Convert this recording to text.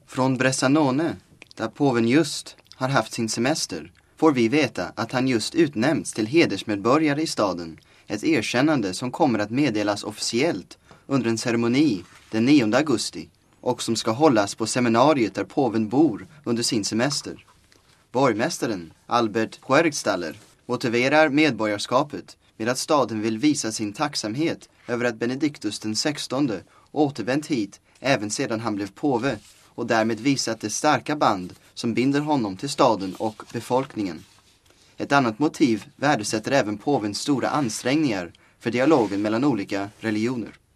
Från Bressanone, där påven just har haft sin semester, får vi veta att han just utnämnts till hedersmedborgare i staden, ett erkännande som kommer att meddelas officiellt under en ceremoni den 9 augusti och som ska hållas på seminariet där påven bor under sin semester. Borgmästaren, Albert Huergstaller, motiverar medborgarskapet med att staden vill visa sin tacksamhet över att Benediktus den 16 återvänt hit även sedan han blev påve och därmed visat det starka band som binder honom till staden och befolkningen. Ett annat motiv värdesätter även påvens stora ansträngningar för dialogen mellan olika religioner.